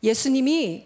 예수님이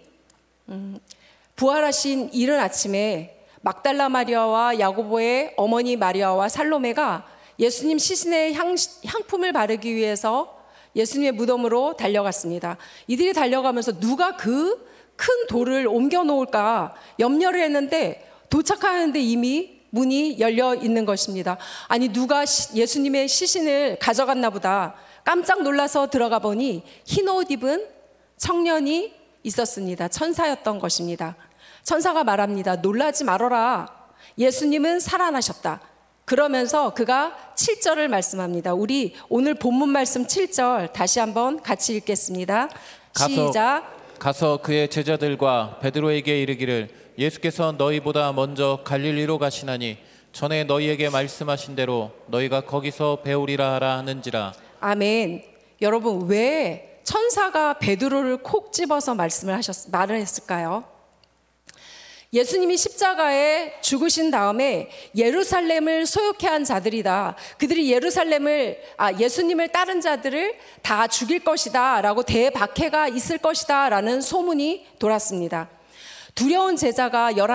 부활하신 이른 아침에 막달라 마리아와 야고보의 어머니 마리아와 살로메가 예수님 시신에 향품을 바르기 위해서 예수님의 무덤으로 달려갔습니다. 이들이 달려가면서 누가 그 큰 돌을 옮겨 놓을까 염려를 했는데 도착하는데 이미 문이 열려 있는 것입니다. 아니, 누가 예수님의 시신을 가져갔나 보다. 깜짝 놀라서 들어가 보니 흰 옷 입은 청년이 있었습니다. 천사였던 것입니다. 천사가 말합니다. 놀라지 말아라. 예수님은 살아나셨다. 그러면서 그가 7절을 말씀합니다. 우리 오늘 본문 말씀 7절 다시 한번 같이 읽겠습니다. 시작. 가서 그의 제자들과 베드로에게 이르기를 예수께서 너희보다 먼저 갈릴리로 가시나니 전에 너희에게 말씀하신 대로 너희가 거기서 배우리라 하라 하는지라. 아멘. 여러분, 왜 천사가 베드로를 콕 집어서 말을 했을까요? 예수님이 십자가에 죽으신 다음에 예루살렘을 소유케 한 자들이다. 그들이 예수님을 따른 자들을 다 죽일 것이다 라고 대박해가 있을 것이다 라는 소문이 돌았습니다. 두려운 제자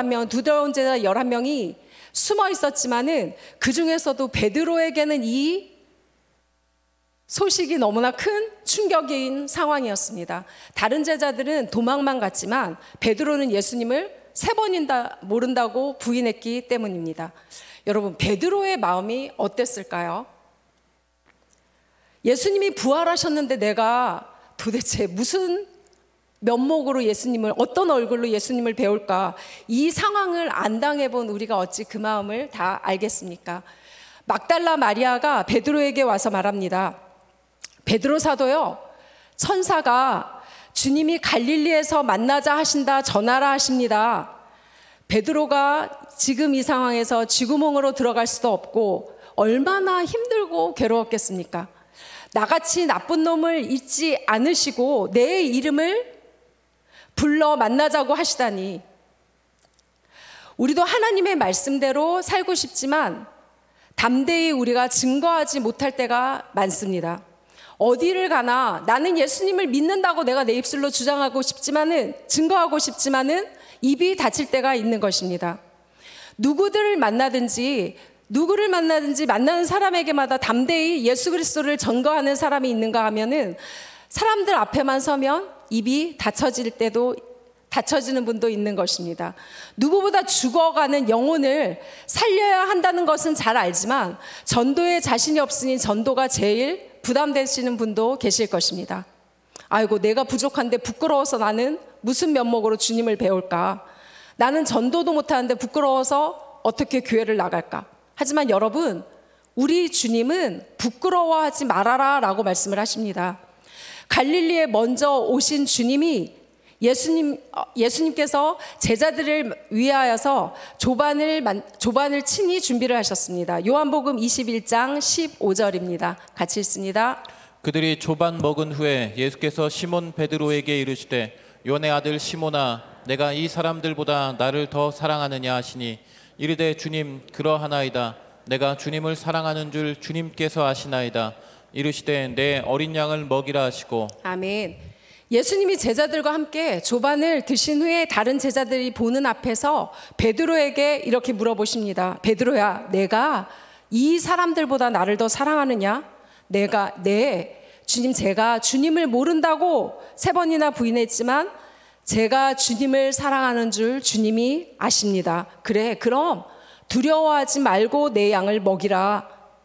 11명이 숨어 있었지만은 그 중에서도 베드로에게는 이 소식이 너무나 큰 충격인 상황이었습니다. 다른 제자들은 도망만 갔지만 베드로는 예수님을 3번이나 모른다고 부인했기 때문입니다. 여러분, 베드로의 마음이 어땠을까요? 예수님이 부활하셨는데 내가 도대체 무슨 면목으로 어떤 얼굴로 예수님을 배울까? 이 상황을 안 당해본 우리가 어찌 그 마음을 다 알겠습니까? 막달라 마리아가 베드로에게 와서 말합니다. 베드로 사도요, 천사가 주님이 갈릴리에서 만나자 하신다 전하라 하십니다. 베드로가 지금 이 상황에서 쥐구멍으로 들어갈 수도 없고 얼마나 힘들고 괴로웠겠습니까? 나같이 나쁜 놈을 잊지 않으시고 내 이름을 불러 만나자고 하시다니. 우리도 하나님의 말씀대로 살고 싶지만 담대히 우리가 증거하지 못할 때가 많습니다. 어디를 가나 나는 예수님을 믿는다고 내가 내 입술로 증거하고 싶지만은 입이 닫힐 때가 있는 것입니다. 누구를 만나든지 만나는 사람에게마다 담대히 예수 그리스도를 전거하는 사람이 있는가 하면은 사람들 앞에만 서면 입이 닫혀지는 분도 있는 것입니다. 누구보다 죽어가는 영혼을 살려야 한다는 것은 잘 알지만 전도에 자신이 없으니 전도가 제일 부담되시는 분도 계실 것입니다. 아이고, 내가 부족한데 부끄러워서 나는 무슨 면목으로 주님을 배울까? 나는 전도도 못하는데 부끄러워서 어떻게 교회를 나갈까? 하지만 여러분, 우리 주님은 부끄러워하지 말아라 라고 말씀을 하십니다. 갈릴리에 먼저 오신 주님이 예수님께서 제자들을 위하여서 조반을 친히 준비를 하셨습니다. 요한복음 21장 15절입니다. 같이 읽습니다. 그들이 조반 먹은 후에 예수께서 시몬 베드로에게 이르시되 요한의 아들 시몬아, 내가 이 사람들보다 나를 더 사랑하느냐 하시니 이르되 주님, 그러하나이다. 내가 주님을 사랑하는 줄 주님께서 아시나이다. 이르시되 내 어린 양을 먹이라 하시고. 아멘. 예수님이 제자들과 함께 조반을 드신 후에 다른 제자들이 보는 앞에서 베드로에게 이렇게 물어보십니다. 베드로야, 내가 이 사람들보다 나를 더 사랑하느냐? 주님, 제가 주님을 모른다고 3번이나 부인했지만 제가 주님을 사랑하는 줄 주님이 아십니다. 그래, 그럼 두려워하지 말고 내 양을 먹이라.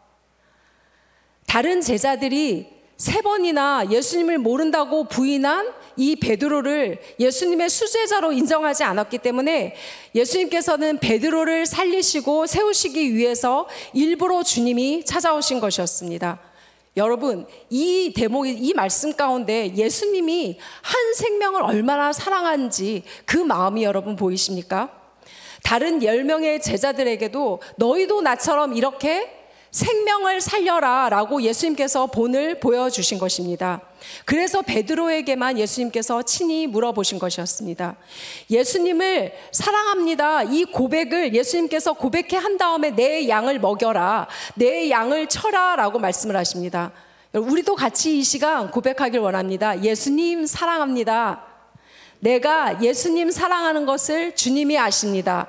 다른 제자들이 3번이나 예수님을 모른다고 부인한 이 베드로를 예수님의 수제자로 인정하지 않았기 때문에 예수님께서는 베드로를 살리시고 세우시기 위해서 일부러 주님이 찾아오신 것이었습니다. 여러분, 이 말씀 가운데 예수님이 한 생명을 얼마나 사랑하는지 그 마음이 여러분 보이십니까? 다른 10명의 제자들에게도 너희도 나처럼 이렇게 생명을 살려라 라고 예수님께서 본을 보여주신 것입니다. 그래서 베드로에게만 예수님께서 친히 물어보신 것이었습니다. 예수님을 사랑합니다. 이 고백을 예수님께서 고백해 한 다음에 내 양을 먹여라, 내 양을 쳐라 라고 말씀을 하십니다. 우리도 같이 이 시간 고백하길 원합니다. 예수님 사랑합니다. 내가 예수님 사랑하는 것을 주님이 아십니다.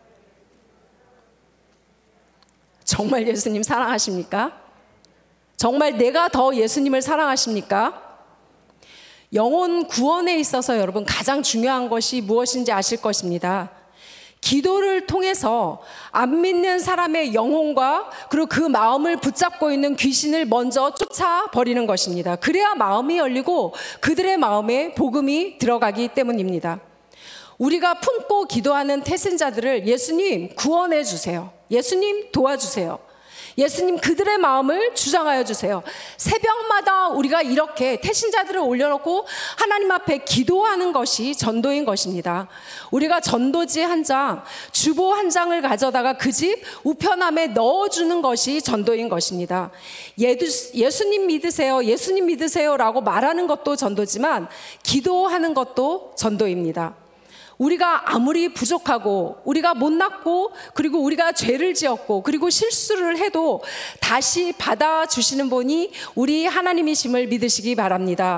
정말 예수님 사랑하십니까? 정말 내가 더 예수님을 사랑하십니까? 영혼 구원에 있어서 여러분 가장 중요한 것이 무엇인지 아실 것입니다. 기도를 통해서 안 믿는 사람의 영혼과 그리고 그 마음을 붙잡고 있는 귀신을 먼저 쫓아버리는 것입니다. 그래야 마음이 열리고 그들의 마음에 복음이 들어가기 때문입니다. 우리가 품고 기도하는 태신자들을 예수님 구원해 주세요. 예수님 도와주세요. 예수님 그들의 마음을 주장하여 주세요. 새벽마다 우리가 이렇게 태신자들을 올려놓고 하나님 앞에 기도하는 것이 전도인 것입니다. 우리가 전도지 한 장, 주보 한 장을 가져다가 그 집 우편함에 넣어주는 것이 전도인 것입니다. 예수님 믿으세요, 예수님 믿으세요라고 말하는 것도 전도지만 기도하는 것도 전도입니다. 우리가 아무리 부족하고 우리가 못났고 그리고 우리가 죄를 지었고 그리고 실수를 해도 다시 받아주시는 분이 우리 하나님이심을 믿으시기 바랍니다.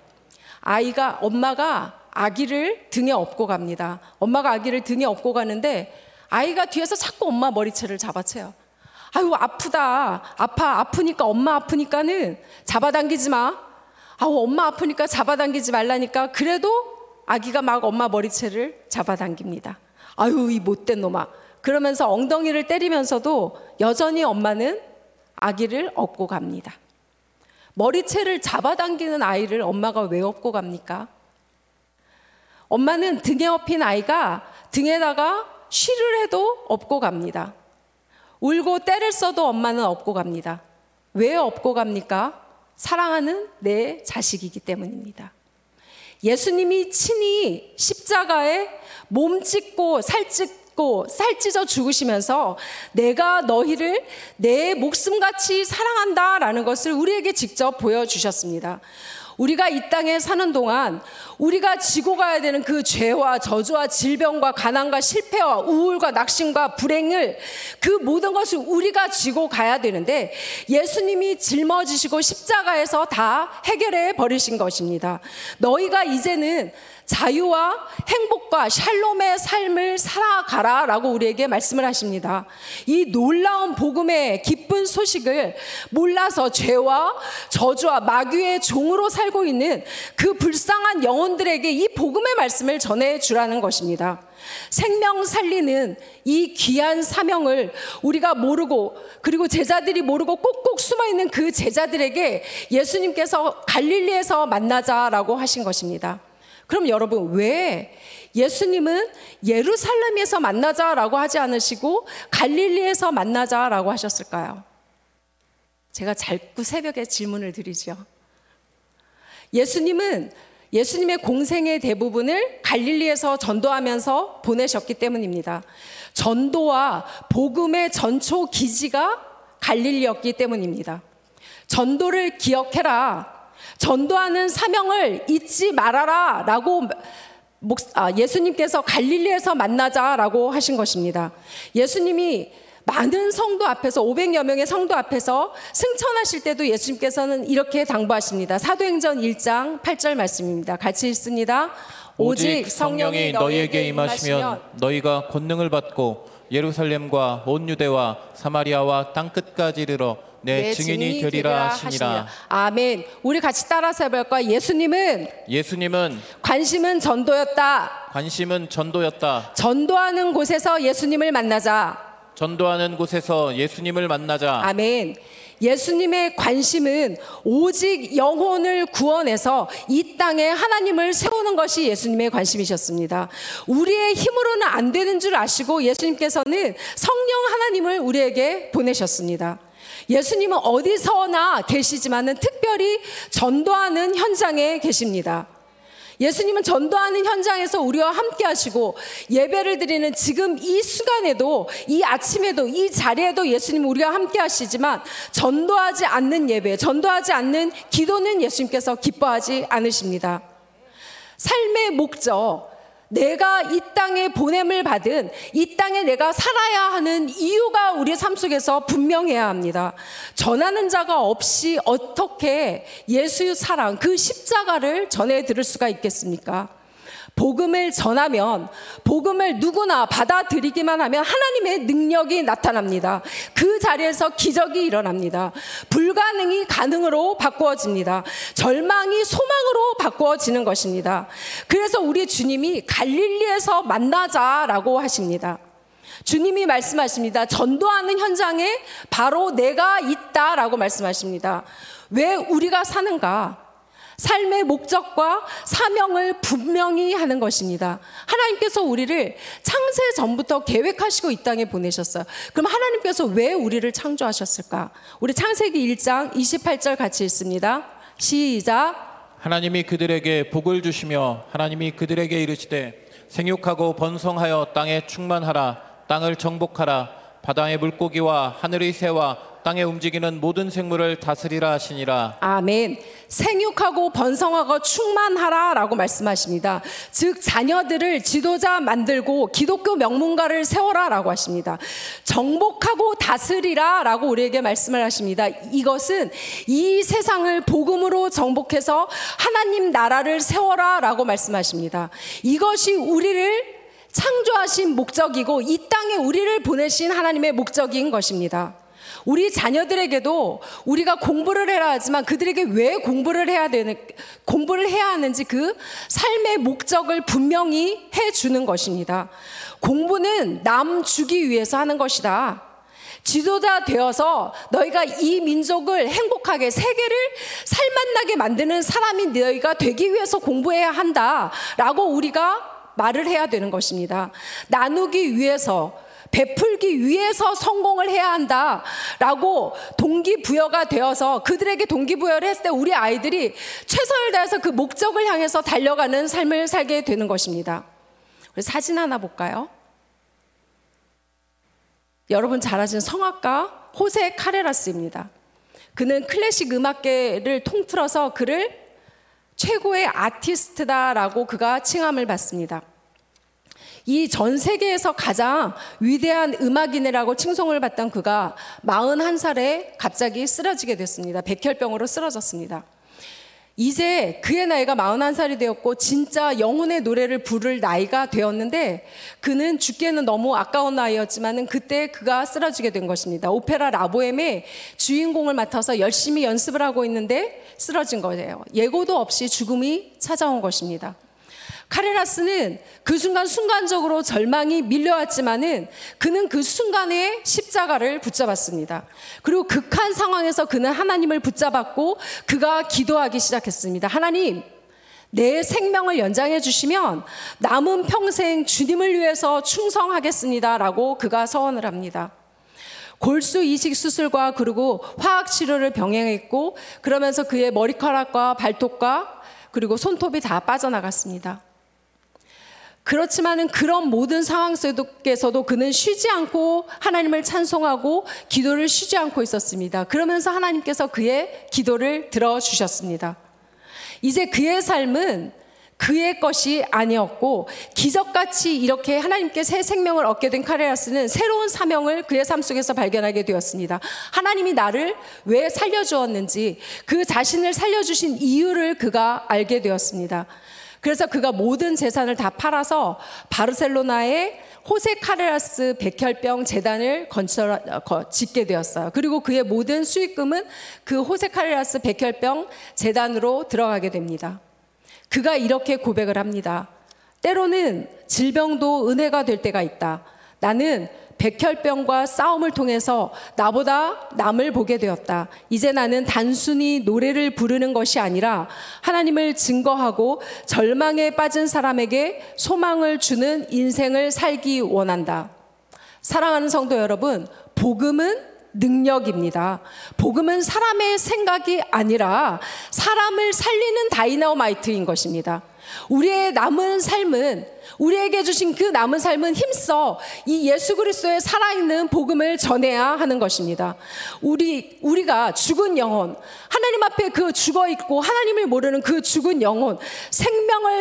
엄마가 아기를 등에 업고 갑니다. 엄마가 아기를 등에 업고 가는데 아이가 뒤에서 자꾸 엄마 머리채를 잡아채요. 아유 아프다, 아프니까 엄마 아프니까는 잡아당기지 마. 아우 엄마 아프니까 잡아당기지 말라니까. 그래도 아기가 막 엄마 머리채를 잡아당깁니다. 아유 이 못된 놈아. 그러면서 엉덩이를 때리면서도 여전히 엄마는 아기를 업고 갑니다. 머리채를 잡아당기는 아이를 엄마가 왜 업고 갑니까? 엄마는 등에 업힌 아이가 등에다가 쉬를 해도 업고 갑니다. 울고 때를 써도 엄마는 업고 갑니다. 왜 업고 갑니까? 사랑하는 내 자식이기 때문입니다. 예수님이 친히 십자가에 몸 찢고 살 찢어 죽으시면서 내가 너희를 내 목숨같이 사랑한다라는 것을 우리에게 직접 보여주셨습니다. 우리가 이 땅에 사는 동안 우리가 지고 가야 되는 그 죄와 저주와 질병과 가난과 실패와 우울과 낙심과 불행을 그 모든 것을 우리가 지고 가야 되는데 예수님이 짊어지시고 십자가에서 다 해결해 버리신 것입니다. 너희가 이제는 자유와 행복과 샬롬의 삶을 살아가라 라고 우리에게 말씀을 하십니다. 이 놀라운 복음의 기쁜 소식을 몰라서 죄와 저주와 마귀의 종으로 살고 있는 그 불쌍한 영혼들에게 이 복음의 말씀을 전해주라는 것입니다. 생명 살리는 이 귀한 사명을 우리가 모르고 그리고 제자들이 모르고 꼭꼭 숨어있는 그 제자들에게 예수님께서 갈릴리에서 만나자라고 하신 것입니다. 그럼 여러분 왜 예수님은 예루살렘에서 만나자라고 하지 않으시고 갈릴리에서 만나자라고 하셨을까요? 제가 자꾸 새벽에 질문을 드리죠. 예수님은 예수님의 공생의 대부분을 갈릴리에서 전도하면서 보내셨기 때문입니다. 전도와 복음의 전초 기지가 갈릴리였기 때문입니다. 전도를 기억해라. 전도하는 사명을 잊지 말아라 라고 예수님께서 갈릴리에서 만나자라고 하신 것입니다. 예수님이 많은 성도 앞에서 500여 명의 성도 앞에서 승천하실 때도 예수님께서는 이렇게 당부하십니다. 사도행전 1장 8절 말씀입니다. 같이 읽습니다. 오직 성령이 너희에게 임하시면 너희가 권능을 받고 예루살렘과 온 유대와 사마리아와 땅끝까지 이르러 내 증인이 되리라 하시니라. 아멘. 우리 같이 따라서 해볼까요? 예수님은 관심은 전도였다. 전도하는 곳에서 예수님을 만나자. 아멘. 예수님의 관심은 오직 영혼을 구원해서 이 땅에 하나님을 세우는 것이 예수님의 관심이셨습니다. 우리의 힘으로는 안 되는 줄 아시고 예수님께서는 성령 하나님을 우리에게 보내셨습니다. 예수님은 어디서나 계시지만은 특별히 전도하는 현장에 계십니다. 예수님은 전도하는 현장에서 우리와 함께 하시고 예배를 드리는 지금 이 시간에도 이 아침에도 이 자리에도 예수님은 우리와 함께 하시지만 전도하지 않는 예배, 전도하지 않는 기도는 예수님께서 기뻐하지 않으십니다. 삶의 목적, 내가 이 땅에 보냄을 받은 이 땅에 내가 살아야 하는 이유가 우리 삶 속에서 분명해야 합니다. 전하는 자가 없이 어떻게 예수의 사랑, 그 십자가를 전해 들을 수가 있겠습니까? 복음을 전하면, 복음을 누구나 받아들이기만 하면 하나님의 능력이 나타납니다. 그 자리에서 기적이 일어납니다. 불가능이 가능으로 바꾸어집니다. 절망이 소망으로 바꾸어지는 것입니다. 그래서 우리 주님이 갈릴리에서 만나자라고 하십니다. 주님이 말씀하십니다. 전도하는 현장에 바로 내가 있다라고 말씀하십니다. 왜 우리가 사는가? 삶의 목적과 사명을 분명히 하는 것입니다. 하나님께서 우리를 창세 전부터 계획하시고 이 땅에 보내셨어요. 그럼 하나님께서 왜 우리를 창조하셨을까? 우리 창세기 1장 28절 같이 읽습니다. 시작. 하나님이 그들에게 복을 주시며 하나님이 그들에게 이르시되 생육하고 번성하여 땅에 충만하라. 땅을 정복하라. 바다의 물고기와 하늘의 새와 땅에 움직이는 모든 생물을 다스리라 하시니라. 아멘. 생육하고 번성하고 충만하라 라고 말씀하십니다. 즉 자녀들을 지도자 만들고 기독교 명문가를 세워라 라고 하십니다. 정복하고 다스리라 라고 우리에게 말씀을 하십니다. 이것은 이 세상을 복음으로 정복해서 하나님 나라를 세워라 라고 말씀하십니다. 이것이 우리를 창조하신 목적이고 이 땅에 우리를 보내신 하나님의 목적인 것입니다. 우리 자녀들에게도 우리가 공부를 해야 하지만 그들에게 왜 공부를 해야 하는지 그 삶의 목적을 분명히 해주는 것입니다. 공부는 남 주기 위해서 하는 것이다. 지도자 되어서 너희가 이 민족을 행복하게, 세계를 살맛나게 만드는 사람이 너희가 되기 위해서 공부해야 한다라고 우리가 말을 해야 되는 것입니다. 나누기 위해서, 베풀기 위해서 성공을 해야 한다라고 동기부여가 되어서 그들에게 동기부여를 했을 때 우리 아이들이 최선을 다해서 그 목적을 향해서 달려가는 삶을 살게 되는 것입니다. 우리 사진 하나 볼까요? 여러분 잘 아시는 성악가 호세 카레라스입니다. 그는 클래식 음악계를 통틀어서 그를 최고의 아티스트다라고 그가 칭함을 받습니다. 이 전 세계에서 가장 위대한 음악인이라고 칭송을 받던 그가 41살에 갑자기 쓰러지게 됐습니다. 백혈병으로 쓰러졌습니다. 이제 그의 나이가 41살이 되었고 진짜 영혼의 노래를 부를 나이가 되었는데 그는 죽기에는 너무 아까운 나이였지만 그때 그가 쓰러지게 된 것입니다. 오페라 라보엠의 주인공을 맡아서 열심히 연습을 하고 있는데 쓰러진 거예요. 예고도 없이 죽음이 찾아온 것입니다. 카레라스는 그 순간적으로 절망이 밀려왔지만은 그는 그 순간에 십자가를 붙잡았습니다. 그리고 극한 상황에서 그는 하나님을 붙잡았고 그가 기도하기 시작했습니다. 하나님, 내 생명을 연장해 주시면 남은 평생 주님을 위해서 충성하겠습니다 라고 그가 서원을 합니다. 골수 이식 수술과 그리고 화학 치료를 병행했고 그러면서 그의 머리카락과 발톱과 그리고 손톱이 다 빠져나갔습니다. 그렇지만은 그런 모든 상황 속에서도 그는 쉬지 않고 하나님을 찬송하고 기도를 쉬지 않고 있었습니다. 그러면서 하나님께서 그의 기도를 들어주셨습니다. 이제 그의 삶은 그의 것이 아니었고 기적같이 이렇게 하나님께 새 생명을 얻게 된 카레라스는 새로운 사명을 그의 삶 속에서 발견하게 되었습니다. 하나님이 나를 왜 살려주었는지 그 자신을 살려주신 이유를 그가 알게 되었습니다. 그래서 그가 모든 재산을 다 팔아서 바르셀로나에 호세 카레라스 백혈병 재단을 짓게 되었어요. 그리고 그의 모든 수익금은 그 호세 카레라스 백혈병 재단으로 들어가게 됩니다. 그가 이렇게 고백을 합니다. 때로는 질병도 은혜가 될 때가 있다. 나는 백혈병과 싸움을 통해서 나보다 남을 보게 되었다. 이제 나는 단순히 노래를 부르는 것이 아니라 하나님을 증거하고 절망에 빠진 사람에게 소망을 주는 인생을 살기 원한다. 사랑하는 성도 여러분, 복음은 능력입니다. 복음은 사람의 생각이 아니라 사람을 살리는 다이너마이트인 것입니다. 우리의 남은 삶은, 우리에게 주신 그 남은 삶은 힘써 이 예수 그리스도의 살아있는 복음을 전해야 하는 것입니다. 우리가 죽은 영혼, 하나님 앞에 그 죽어있고 하나님을 모르는 그 죽은 영혼, 생명을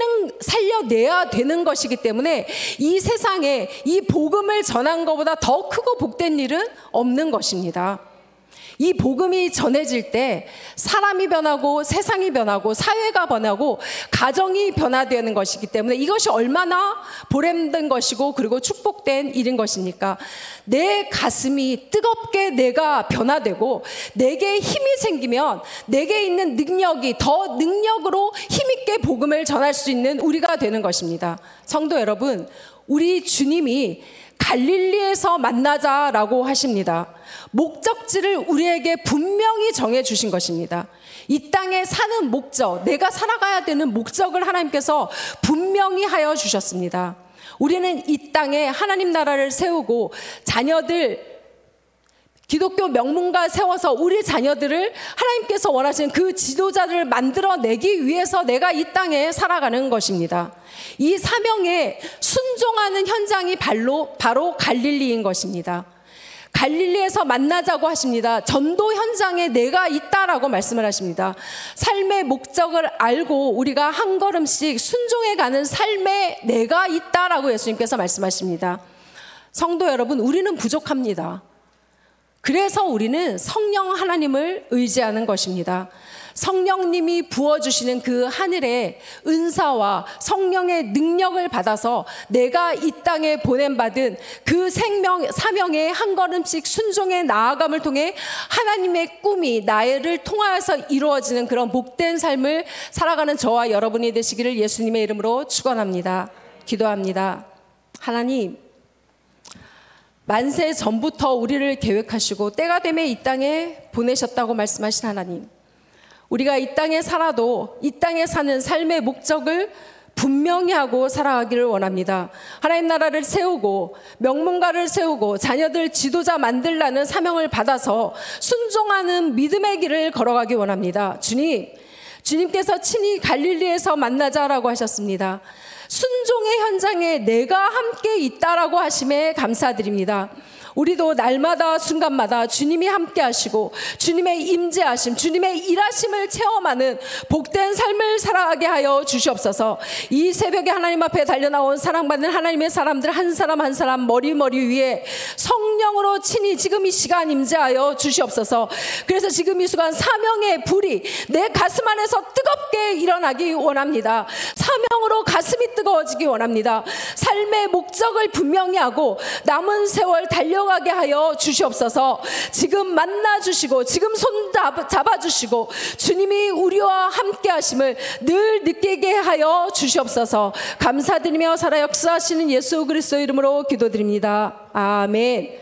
살려내야 되는 것이기 때문에 이 세상에 이 복음을 전한 것보다 더 크고 복된 일은 없는 것입니다. 이 복음이 전해질 때 사람이 변하고 세상이 변하고 사회가 변하고 가정이 변화되는 것이기 때문에 이것이 얼마나 보람된 것이고 그리고 축복된 일인 것입니까? 내 가슴이 뜨겁게 내가 변화되고 내게 힘이 생기면 내게 있는 능력이 더 능력으로 힘있게 복음을 전할 수 있는 우리가 되는 것입니다. 성도 여러분, 우리 주님이 갈릴리에서 만나자라고 하십니다. 목적지를 우리에게 분명히 정해 주신 것입니다. 이 땅에 사는 목적, 내가 살아가야 되는 목적을 하나님께서 분명히 하여 주셨습니다. 우리는 이 땅에 하나님 나라를 세우고 자녀들, 기독교 명문가 세워서 우리 자녀들을 하나님께서 원하시는 그 지도자들을 만들어내기 위해서 내가 이 땅에 살아가는 것입니다. 이 사명에 순종하는 현장이 바로 갈릴리인 것입니다. 갈릴리에서 만나자고 하십니다. 전도 현장에 내가 있다라고 말씀을 하십니다. 삶의 목적을 알고 우리가 한 걸음씩 순종해가는 삶에 내가 있다라고 예수님께서 말씀하십니다. 성도 여러분, 우리는 부족합니다. 그래서 우리는 성령 하나님을 의지하는 것입니다. 성령님이 부어주시는 그 하늘의 은사와 성령의 능력을 받아서 내가 이 땅에 보냄받은 그 사명의 한 걸음씩 순종해 나아감을 통해 하나님의 꿈이 나를 통하여서 이루어지는 그런 복된 삶을 살아가는 저와 여러분이 되시기를 예수님의 이름으로 축원합니다. 기도합니다. 하나님, 만세 전부터 우리를 계획하시고 때가 되매 이 땅에 보내셨다고 말씀하신 하나님, 우리가 이 땅에 살아도 이 땅에 사는 삶의 목적을 분명히 하고 살아가기를 원합니다. 하나님 나라를 세우고 명문가를 세우고 자녀들 지도자 만들라는 사명을 받아서 순종하는 믿음의 길을 걸어가기 원합니다. 주님께서 친히 갈릴리에서 만나자라고 하셨습니다. 순종의 현장에 내가 함께 있다라고 하심에 감사드립니다. 우리도 날마다 순간마다 주님이 함께 하시고 주님의 임재하심, 주님의 일하심을 체험하는 복된 삶을 살아가게 하여 주시옵소서. 이 새벽에 하나님 앞에 달려나온 사랑받는 하나님의 사람들 한 사람 한 사람 머리 위에 성령으로 친히 지금 이 시간 임재하여 주시옵소서. 그래서 지금 이 순간 사명의 불이 내 가슴 안에서 뜨겁게 일어나기 원합니다. 사명으로 가슴이 뜨거워지기 원합니다. 삶의 목적을 분명히 하고 남은 세월 달려가게 하여 주시옵소서. 지금 만나주시고 지금 손 잡아주시고 주님이 우리와 함께 하심을 늘 느끼게 하여 주시옵소서. 감사드리며 살아 역사하시는 예수 그리스도 이름으로 기도드립니다. 아멘.